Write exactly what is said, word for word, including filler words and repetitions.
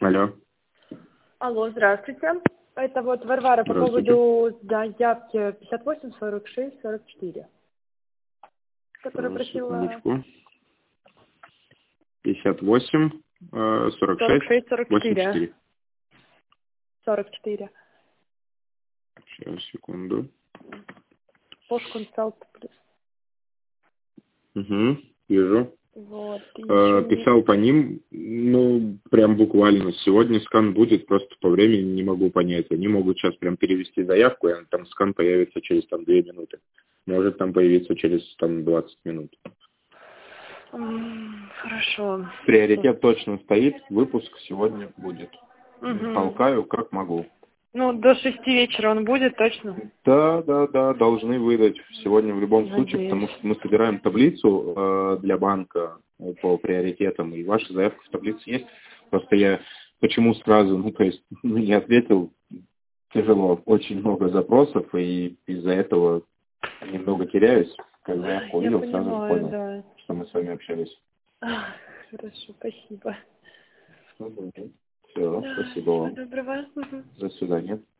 Алло. Алло, здравствуйте. Это вот Варвара по Здравствуйте. поводу заявки пятьдесят восемь сорок шесть сорок четыре, которая Э, просила Секундочку. пятьдесят восемь, э, сорок сорок шесть, шесть сорок восемьдесят четыре. четыре. сорок четыре. Сейчас, секунду. Постконсалт плюс. Угу, вижу. Вот. и Э, ещё не- Писал по ним, ну, прям буквально. Сегодня скан будет, просто по времени не могу понять. Они могут сейчас прям перевести заявку, и там скан появится через там две минуты. Может там появиться через там двадцать минут. М, Хорошо. Приоритет точно стоит, выпуск сегодня будет. Мгм. Толкаю как могу. Ну, до шести вечера он будет, точно? Да, да, да, должны выдать сегодня в любом Надеюсь. случае, потому что мы собираем таблицу э, для банка э, по приоритетам, и ваша заявка в таблице есть. Просто я почему сразу, ну, то есть, ну, не ответил, тяжело, очень много запросов, и из-за этого немного теряюсь. Когда заявку Я увидел, сразу же понимаю, понял, да. что мы с вами общались. Ах, Хорошо, спасибо. Все, Да, спасибо всего вам. доброго. Мгм. До свидания.